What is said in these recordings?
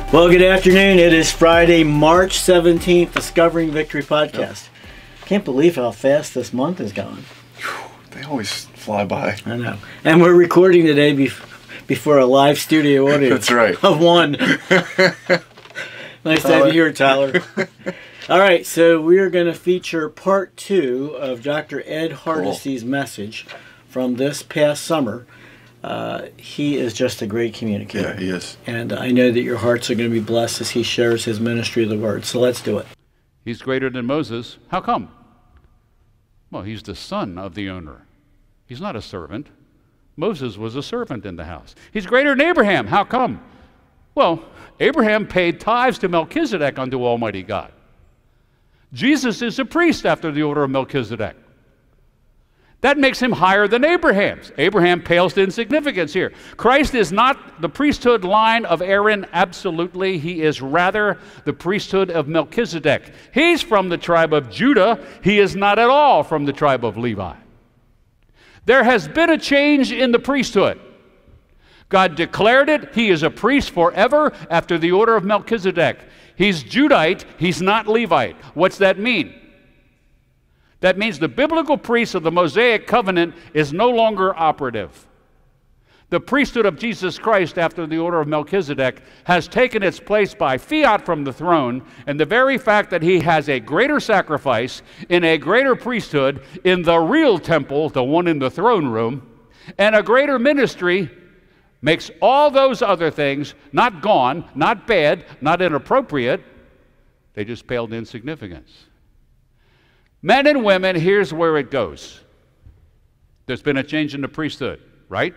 Well, good afternoon. It is Friday, March 17th, Discovering Victory podcast. Can't believe how fast this month is going. They always fly by. I know. And we're recording today before a live studio audience. That's right. Of one. Nice to have you here, Tyler. All right, so we are going to feature part 2 of Dr. Ed Hardesty's message from this past summer. He is just a great communicator. Yeah, he is. And I know that your hearts are going to be blessed as he shares his ministry of the word. So let's do it. He's greater than Moses. How come? Well, he's the son of the owner. He's not a servant. Moses was a servant in the house. He's greater than Abraham. How come? Well, Abraham paid tithes to Melchizedek unto Almighty God. Jesus is a priest after the order of Melchizedek. That makes him higher than Abraham's. Abraham pales to insignificance here. Christ is not the priesthood line of Aaron, absolutely. He is rather the priesthood of Melchizedek. He's from the tribe of Judah. He is not at all from the tribe of Levi. There has been a change in the priesthood. God declared it. He is a priest forever after the order of Melchizedek. He's Judite. He's not Levite. What's that mean? That means the biblical priest of the Mosaic covenant is no longer operative. The priesthood of Jesus Christ after the order of Melchizedek has taken its place by fiat from the throne, and the very fact that he has a greater sacrifice in a greater priesthood in the real temple, the one in the throne room, and a greater ministry makes all those other things not gone, not bad, not inappropriate. They just paled in insignificance. Men and women, here's where it goes. There's been a change in the priesthood, right?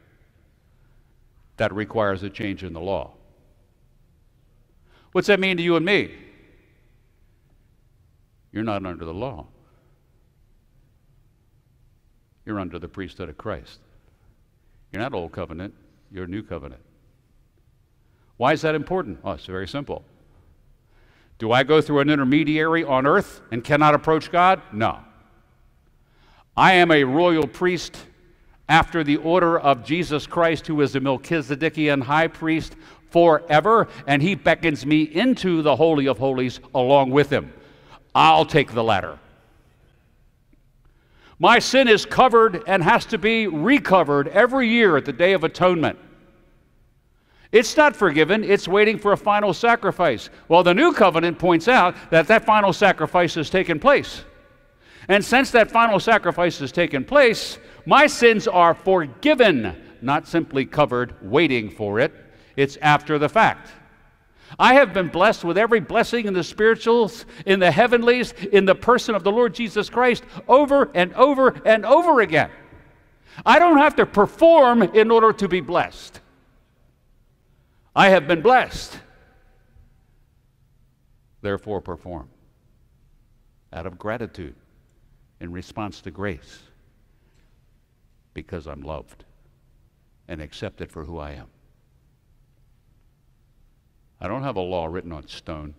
That requires a change in the law. What's that mean to you and me? You're not under the law. You're under the priesthood of Christ. You're not old covenant, you're new covenant. Why is that important? Oh, it's very simple. Do I go through an intermediary on earth and cannot approach God? No. I am a royal priest after the order of Jesus Christ, who is a Melchizedekian high priest forever, and he beckons me into the Holy of Holies along with him. I'll take the latter. My sin is covered and has to be recovered every year at the Day of Atonement. It's not forgiven, it's waiting for a final sacrifice. Well, the new covenant points out that that final sacrifice has taken place. And since that final sacrifice has taken place, my sins are forgiven, not simply covered, waiting for it. It's after the fact. I have been blessed with every blessing in the spirituals, in the heavenlies, in the person of the Lord Jesus Christ, over and over and over again. I don't have to perform in order to be blessed. I have been blessed. Therefore, perform out of gratitude in response to grace, because I'm loved and accepted for who I am. I don't have a law written on stone.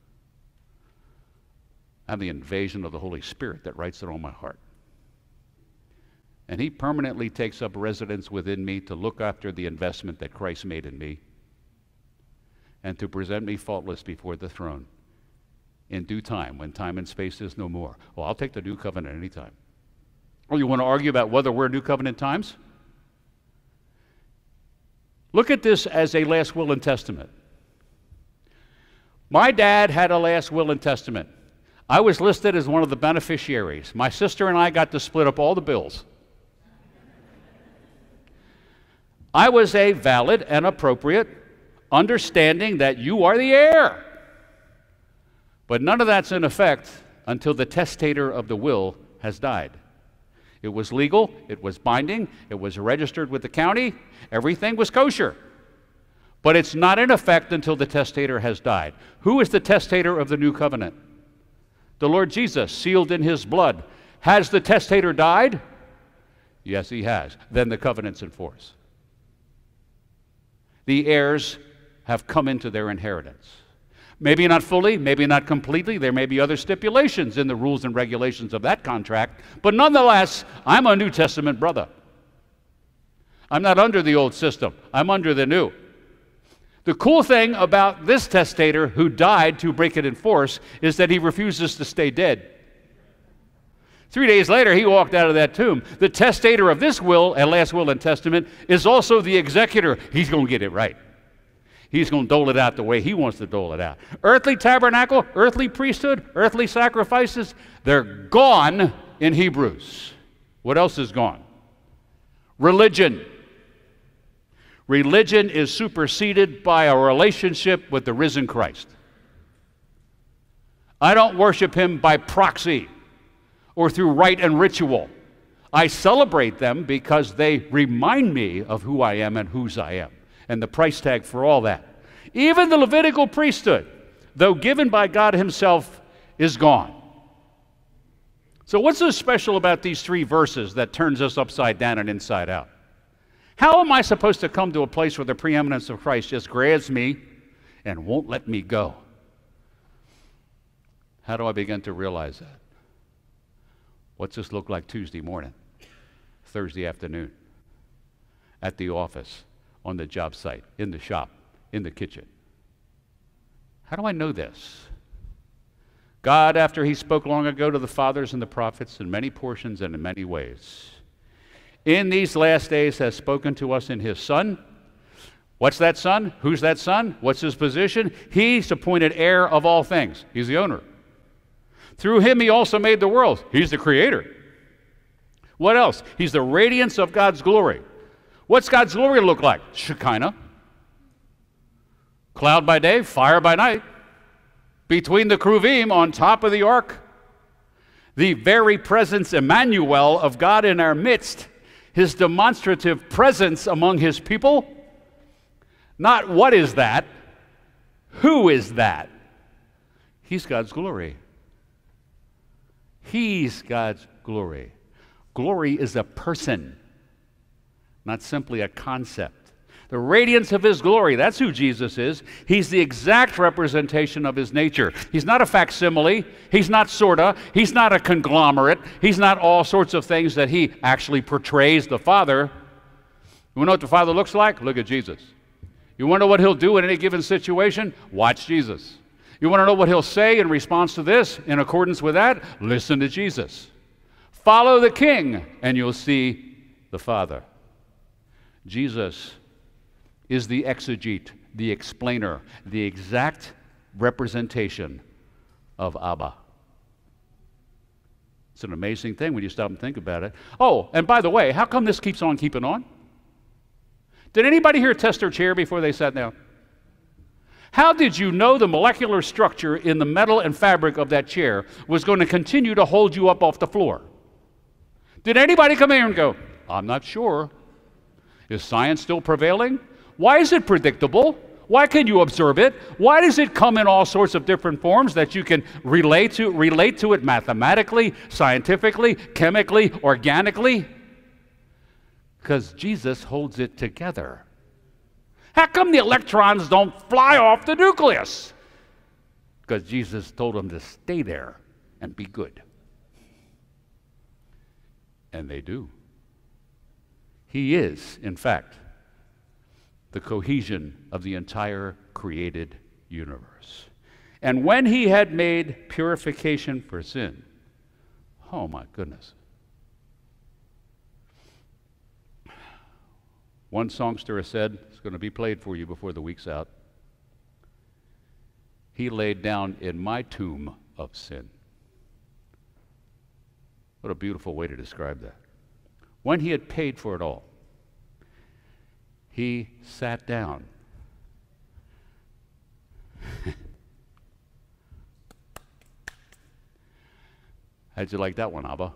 I have the invasion of the Holy Spirit that writes it on my heart. And he permanently takes up residence within me to look after the investment that Christ made in me, and to present me faultless before the throne in due time, when time and space is no more. Well, I'll take the new covenant anytime. Well, you want to argue about whether we're new covenant times? Look at this as a last will and testament. My dad had a last will and testament. I was listed as one of the beneficiaries. My sister and I got to split up all the bills. I was a valid and appropriate understanding that you are the heir. But none of that's in effect until the testator of the will has died. It was legal, it was binding, it was registered with the county, everything was kosher. But it's not in effect until the testator has died. Who is the testator of the new covenant? The Lord Jesus, sealed in his blood. Has the testator died? Yes, he has. Then the covenant's in force. The heirs have come into their inheritance. Maybe not fully, maybe not completely. There may be other stipulations in the rules and regulations of that contract, but nonetheless, I'm a New Testament brother. I'm not under the old system. I'm under the new. The cool thing about this testator who died to break it in force is that he refuses to stay dead. 3 days later, he walked out of that tomb. The testator of this will and last will and testament is also the executor. He's going to get it right. He's going to dole it out the way he wants to dole it out. Earthly tabernacle, earthly priesthood, earthly sacrifices, they're gone in Hebrews. What else is gone? Religion. Religion is superseded by a relationship with the risen Christ. I don't worship him by proxy or through rite and ritual. I celebrate them because they remind me of who I am and whose I am, and the price tag for all that. Even the Levitical priesthood, though given by God himself, is gone. So what's so special about these 3 verses that turns us upside down and inside out? How am I supposed to come to a place where the preeminence of Christ just grabs me and won't let me go? How do I begin to realize that? What's this look like Tuesday morning, Thursday afternoon, at the office, on the job site, in the shop, in the kitchen? How do I know this? God, after he spoke long ago to the fathers and the prophets in many portions and in many ways, in these last days has spoken to us in his Son. What's that Son? Who's that Son? What's his position? He's appointed heir of all things. He's the owner. Through him he also made the world. He's the creator. What else? He's the radiance of God's glory. What's God's glory look like? Shekinah. Cloud by day, fire by night. Between the Kruvim on top of the ark. The very presence, Emmanuel, of God in our midst. His demonstrative presence among his people. Not what is that? Who is that? He's God's glory. He's God's glory. Glory is a person, not simply a concept. The radiance of his glory, that's who Jesus is. He's the exact representation of his nature. He's not a facsimile. He's not sorta. He's not a conglomerate. He's not all sorts of things that he actually portrays the Father. You want to know what the Father looks like? Look at Jesus. You want to know what he'll do in any given situation? Watch Jesus. You want to know what he'll say in response to this, in accordance with that? Listen to Jesus. Follow the King, and you'll see the Father. Jesus is the exegete, the explainer, the exact representation of Abba. It's an amazing thing when you stop and think about it. Oh, and by the way, how come this keeps on keeping on? Did anybody here test their chair before they sat down? How did you know the molecular structure in the metal and fabric of that chair was going to continue to hold you up off the floor? Did anybody come here and go, I'm not sure. Is science still prevailing? Why is it predictable? Why can you observe it? Why does it come in all sorts of different forms that you can relate to it mathematically, scientifically, chemically, organically? Because Jesus holds it together. How come the electrons don't fly off the nucleus? Because Jesus told them to stay there and be good. And they do. He is, in fact, the cohesion of the entire created universe. And when he had made purification for sin, oh my goodness. One songster has said, it's going to be played for you before the week's out, he laid down in my tomb of sin. What a beautiful way to describe that. When he had paid for it all, he sat down. How'd you like that one, Abba?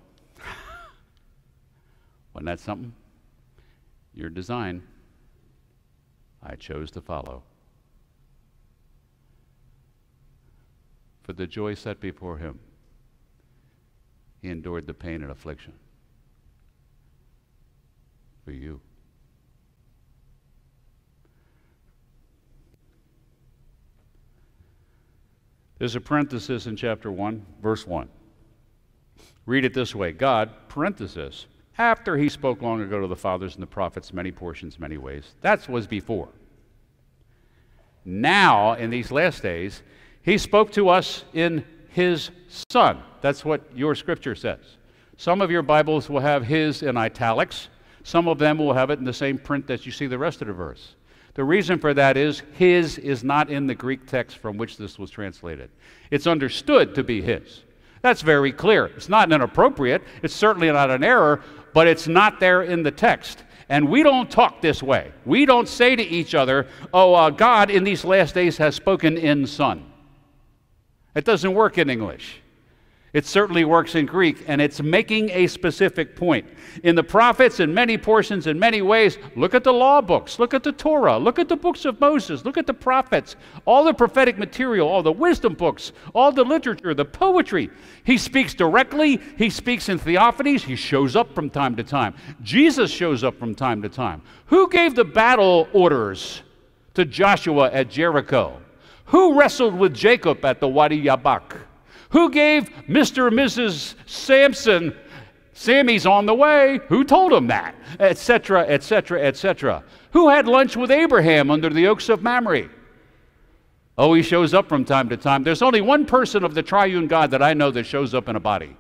Wasn't that something? Your design, I chose to follow. For the joy set before him, he endured the pain and affliction. For you. There's a parenthesis in chapter 1, verse 1. Read it this way. God, parenthesis, after he spoke long ago to the fathers and the prophets, many portions, many ways. That was before. now, in these last days, he spoke to us in his Son. That's what your scripture says. Some of your Bibles will have his in italics. Some of them will have it in the same print that you see the rest of the verse. The reason for that is his is not in the Greek text from which this was translated. It's understood to be his. That's very clear. It's not inappropriate. It's certainly not an error, but it's not there in the text. And we don't talk this way. We don't say to each other, God in these last days has spoken in Son. It doesn't work in English. It certainly works in Greek, and it's making a specific point. In the prophets, in many portions, in many ways, look at the law books, look at the Torah, look at the books of Moses, look at the prophets, all the prophetic material, all the wisdom books, all the literature, the poetry. He speaks directly, he speaks in theophanies, he shows up from time to time. Jesus shows up from time to time. Who gave the battle orders to Joshua at Jericho? Who wrestled with Jacob at the Wadi Yabak? Who gave Mr. and Mrs. Samson, Sammy's on the way? Who told him that? Etc., etc., etc. Who had lunch with Abraham under the oaks of Mamre? Oh, he shows up from time to time. There's only one person of the triune God that I know that shows up in a body.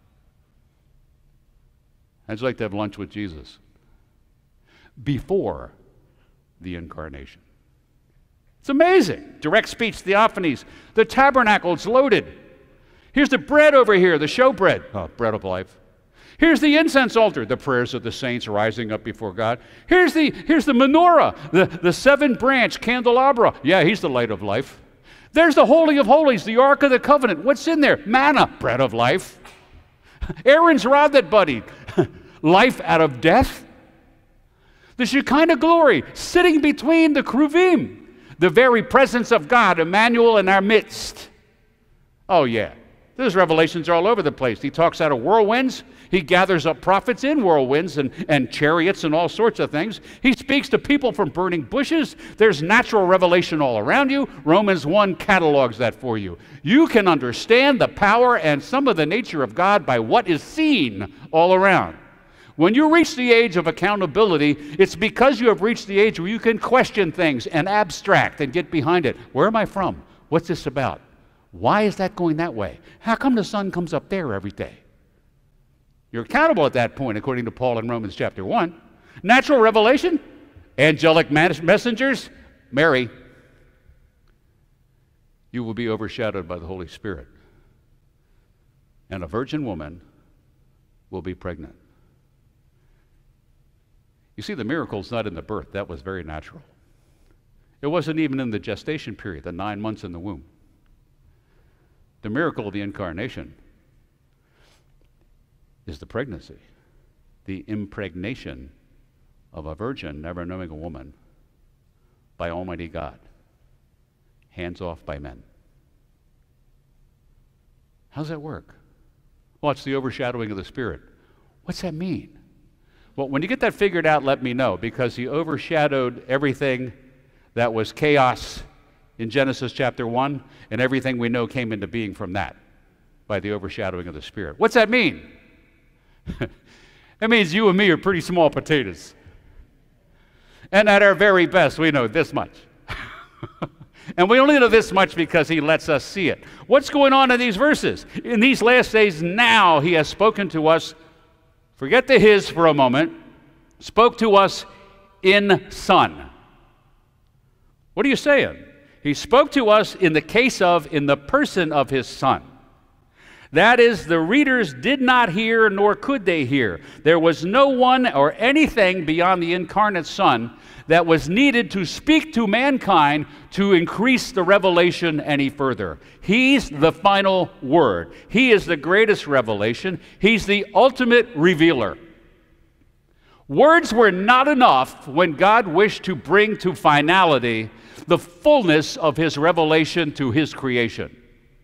I'd like to have lunch with Jesus before the incarnation. It's amazing. Direct speech, theophanies. The tabernacle, it's loaded. Here's the bread over here, the showbread, bread of life. Here's the incense altar, the prayers of the saints rising up before God. Here's the menorah, the 7-branch candelabra. Yeah, he's the light of life. There's the Holy of Holies, the Ark of the Covenant. What's in there? Manna, bread of life. Aaron's rod that budded, life out of death. The Shekinah glory, sitting between the Kruvim, the very presence of God, Emmanuel in our midst. Oh, yeah. There's revelations all over the place. He talks out of whirlwinds. He gathers up prophets in whirlwinds and chariots and all sorts of things. He speaks to people from burning bushes. There's natural revelation all around you. Romans 1 catalogs that for you. You can understand the power and some of the nature of God by what is seen all around. When you reach the age of accountability, it's because you have reached the age where you can question things and abstract and get behind it. Where am I from? What's this about? Why is that going that way? How come the sun comes up there every day? You're accountable at that point, according to Paul in Romans chapter 1. Natural revelation, angelic messengers, Mary, you will be overshadowed by the Holy Spirit. And a virgin woman will be pregnant. You see, the miracle's not in the birth. That was very natural. It wasn't even in the gestation period, the 9 months in the womb. The miracle of the incarnation is the pregnancy, the impregnation of a virgin never knowing a woman by Almighty God, hands off by men. How's that work? Well, it's the overshadowing of the Spirit. What's that mean? Well, when you get that figured out, let me know, because he overshadowed everything that was chaos in Genesis chapter 1, and everything we know came into being from that by the overshadowing of the Spirit. What's that mean? It means you and me are pretty small potatoes. And at our very best, we know this much. And we only know this much because he lets us see it. What's going on in these verses? In these last days now, he has spoken to us, forget the his for a moment, spoke to us in Son. What are you saying? He spoke to us in the person of his Son. That is, the readers did not hear, nor could they hear. There was no one or anything beyond the incarnate Son that was needed to speak to mankind to increase the revelation any further. He's the final word. He is the greatest revelation. He's the ultimate revealer. Words were not enough when God wished to bring to finality the fullness of his revelation to his creation.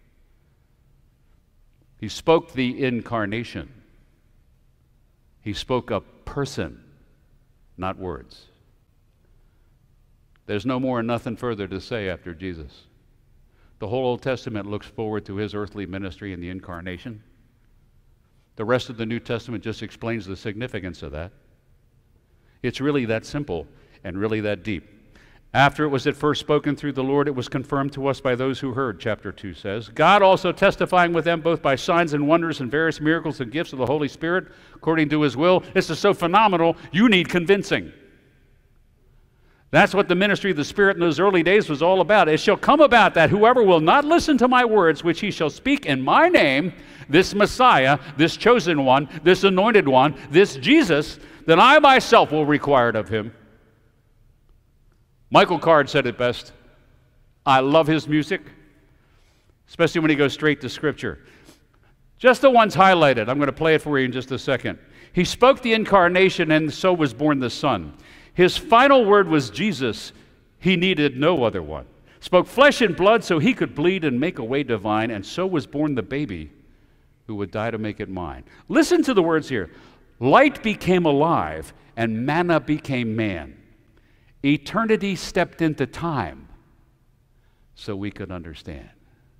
He spoke the incarnation. He spoke a person, not words. There's no more and nothing further to say after Jesus. The whole Old Testament looks forward to his earthly ministry in the incarnation. The rest of the New Testament just explains the significance of that. It's really that simple and really that deep. After it was at first spoken through the Lord, it was confirmed to us by those who heard, chapter 2 says. God also testifying with them both by signs and wonders and various miracles and gifts of the Holy Spirit, according to his will. This is so phenomenal, you need convincing. That's what the ministry of the Spirit in those early days was all about. It shall come about that whoever will not listen to my words, which he shall speak in my name, this Messiah, this chosen one, this anointed one, this Jesus, that I myself will require it of him. Michael Card said it best. I love his music, especially when he goes straight to Scripture. Just the ones highlighted. I'm going to play it for you in just a second. He spoke the incarnation, and so was born the Son. His final word was Jesus. He needed no other one. Spoke flesh and blood so he could bleed and make a way divine, and so was born the baby who would die to make it mine. Listen to the words here. Light became alive, and manna became man. Eternity stepped into time so we could understand.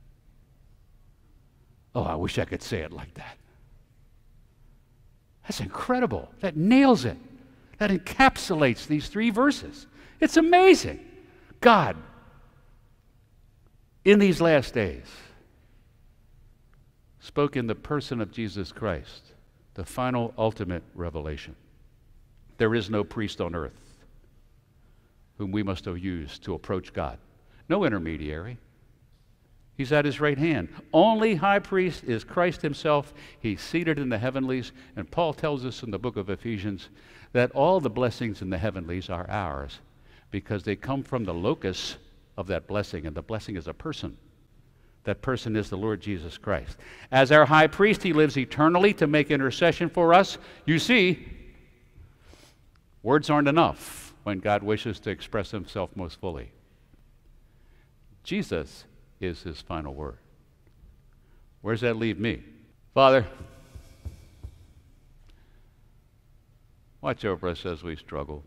Oh, I wish I could say it like that. That's incredible. That nails it. That encapsulates these 3 verses. It's amazing. God, in these last days, spoke in the person of Jesus Christ, the final ultimate revelation. There is no priest on earth whom we must use to approach God. No intermediary. He's at his right hand. Only high priest is Christ himself. He's seated in the heavenlies. And Paul tells us in the book of Ephesians that all the blessings in the heavenlies are ours because they come from the locus of that blessing. And the blessing is a person. That person is the Lord Jesus Christ. As our high priest, he lives eternally to make intercession for us. You see, words aren't enough when God wishes to express himself most fully. Jesus is his final word. Where does that leave me? Father, watch over us as we struggle.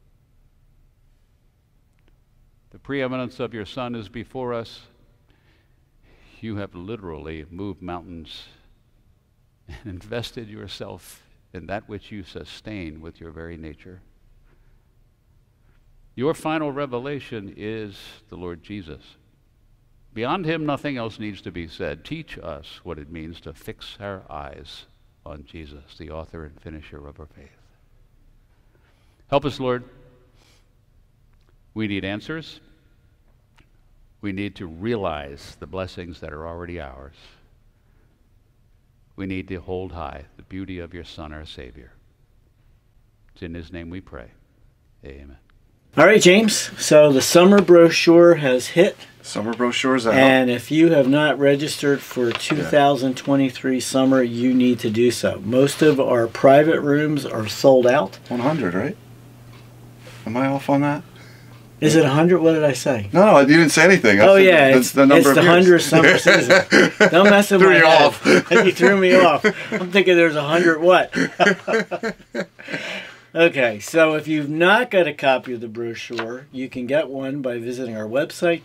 The preeminence of your Son is before us. You have literally moved mountains and invested yourself in that which you sustain with your very nature. Your final revelation is the Lord Jesus. Beyond him, nothing else needs to be said. Teach us what it means to fix our eyes on Jesus, the author and finisher of our faith. Help us, Lord. We need answers. We need to realize the blessings that are already ours. We need to hold high the beauty of your Son, our Savior. It's in his name we pray. Amen. All right, James. So the summer brochure has hit. Summer brochure's out. And if you have not registered for 2023 summer, you need to do so. Most of our private rooms are sold out. 100, right? Am I off on that? Is it 100? What did I say? No, you didn't say anything. It's the number it's of the 100th years. summer season. Don't mess with my you head. off. You threw me off. I'm thinking there's 100 what? Okay, so if you've not got a copy of the brochure, you can get one by visiting our website,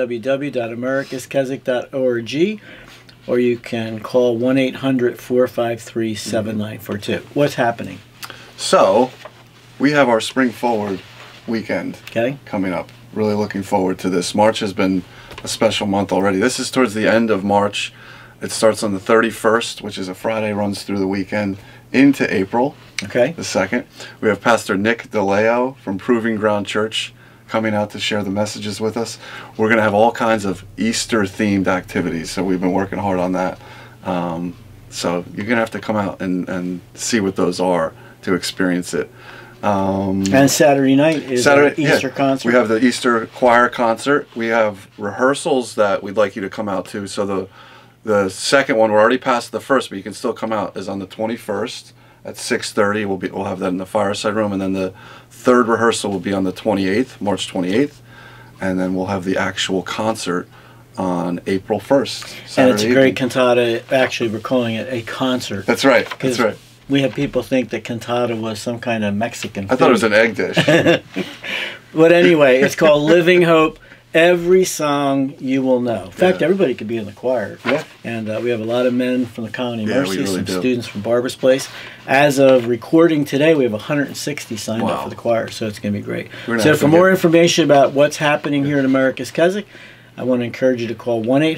www.americaskeswick.org, or you can call 1-800-453-7942. What's happening? So, we have our Spring Forward weekend Okay. coming up. Really looking forward to this. March has been a special month already. This is towards the end of March. It starts on the 31st, which is a Friday, runs through the weekend into April. Okay. The 2nd. We have Pastor Nick DeLeo from Proving Ground Church coming out to share the messages with us. We're going to have all kinds of Easter-themed activities, so we've been working hard on that. So you're going to have to come out and see what those are to experience it. And Saturday night is our Easter concert. We have the Easter choir concert. We have rehearsals that we'd like you to come out to. So the second one, we're already past the first, but you can still come out, is on the 21st. At 6:30, we'll have that in the fireside room, and then the third rehearsal will be on the 28th, March 28th, and then we'll have the actual concert on April 1st. Saturday and it's a great evening. cantata. Actually, we're calling it a concert. That's right. That's right. We had people think that cantata was some kind of Mexican food. I thought it was an egg dish. But anyway, it's called Living Hope, every song you will know. In fact, Yeah. everybody could be in the choir. Yeah. And we have a lot of men from the Colony Yeah, we Mercy, really some do. students from Barbara's Place. As of recording today, we have 160 signed up Wow. for the choir, so it's going to be great. We're gonna So have for to more get- information about what's happening here in America's Keswick, I want to encourage you to call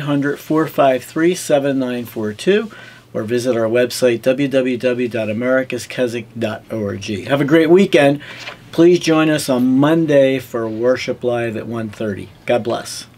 1-800-453-7942 or visit our website, www.americaskeswick.org. Have a great weekend. Please join us on Monday for Worship Live at 1:30. God bless.